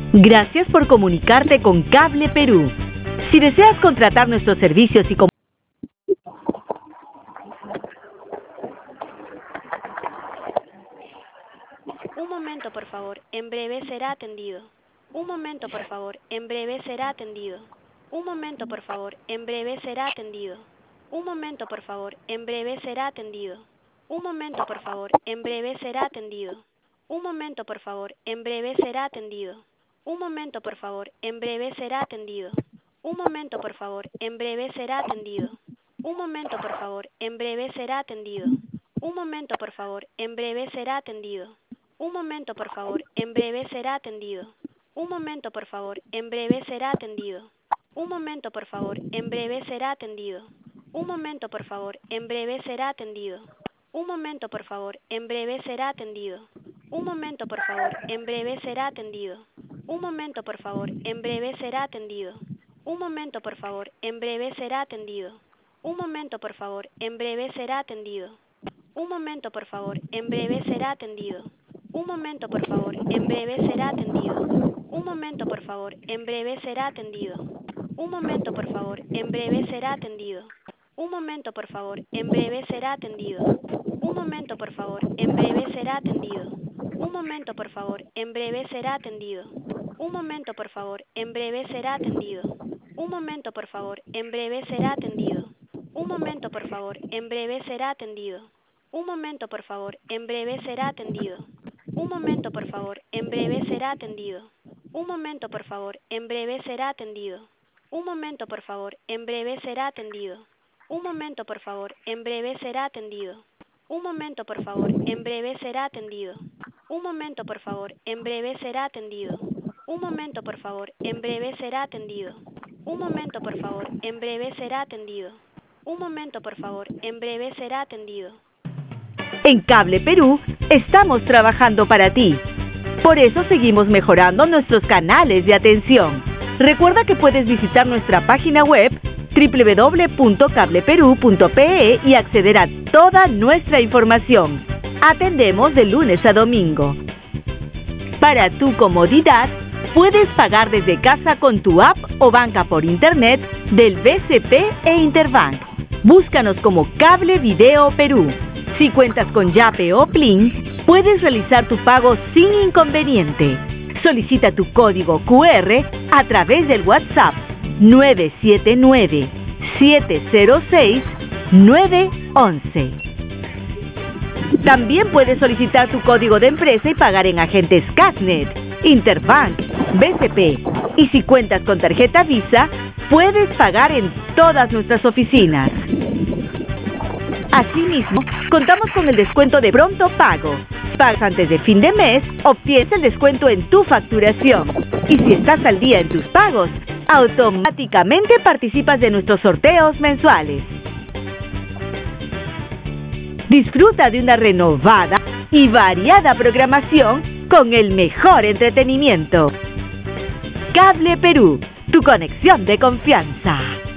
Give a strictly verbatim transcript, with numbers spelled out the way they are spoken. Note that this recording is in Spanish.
Gracias por comunicarte con Cable Perú. Si deseas contratar nuestros servicios y comunicación, Un momento, por favor. En breve será atendido. Un momento, por favor. En breve será atendido. Un momento, por favor. En breve será atendido. Un momento, por favor. En breve será atendido. Un momento, por favor. En breve será atendido. Un momento, por favor. En breve será atendido. Un momento, por favor. En breve será atendido. Un momento, por favor. En breve será atendido. Un momento, por favor. En breve será atendido. Un momento, por favor. En breve será atendido. Un momento, por favor, en breve será atendido. Un momento, por favor, en breve será atendido. Un momento, por favor, en breve será atendido. Un momento, por favor, en breve será atendido. Un momento, por favor, en breve será atendido. Un momento, por favor, en breve será atendido. Un momento, por favor, en breve será atendido. Un momento, por favor, en breve será atendido. Un momento, por favor, en breve será atendido. Un momento, por favor, en breve será atendido. Un momento, por favor, en breve será atendido. Un momento, por favor, en breve será atendido. Un momento, por favor, en breve será atendido. Un momento, por favor, en breve será atendido. Un momento, por favor, en breve será atendido. Un momento, por favor, en breve será atendido. Un momento, por favor, en breve será atendido. Un momento, por favor, en breve será atendido. Un momento, por favor, en breve será atendido. Un momento, por favor, en breve será atendido. Un momento, por favor, en breve será atendido. Un momento, por favor, en breve será atendido. Un momento, por favor, en breve será atendido. Un momento, por favor, en breve será atendido. Un momento, por favor, en breve será atendido. Un momento, por favor, en breve será atendido. Un momento, por favor, en breve será atendido. Un momento, por favor, en breve será atendido. Un momento, por favor, en breve será atendido. En Cable Perú estamos trabajando para ti. Por eso seguimos mejorando nuestros canales de atención. Recuerda que puedes visitar nuestra página web doble u doble u doble u punto cable perú punto pe e y acceder a toda nuestra información. Atendemos de lunes a domingo. Para tu comodidad, puedes pagar desde casa con tu app o banca por internet del B C P e Interbank. Búscanos como Cable Video Perú. Si cuentas con Yape o Plin, puedes realizar tu pago sin inconveniente. Solicita tu código cu erre a través del WhatsApp nueve siete nueve, siete cero seis, nueve once. También puedes solicitar tu código de empresa y pagar en agentes Casnet, Interbank, B C P. Y si cuentas con tarjeta Visa, puedes pagar en todas nuestras oficinas. Asimismo, contamos con el descuento de pronto pago. Pagas antes de fin de mes, obtienes el descuento en tu facturación. Y si estás al día en tus pagos, automáticamente participas de nuestros sorteos mensuales. Disfruta de una renovada y variada programación con el mejor entretenimiento. Cable Perú, tu conexión de confianza.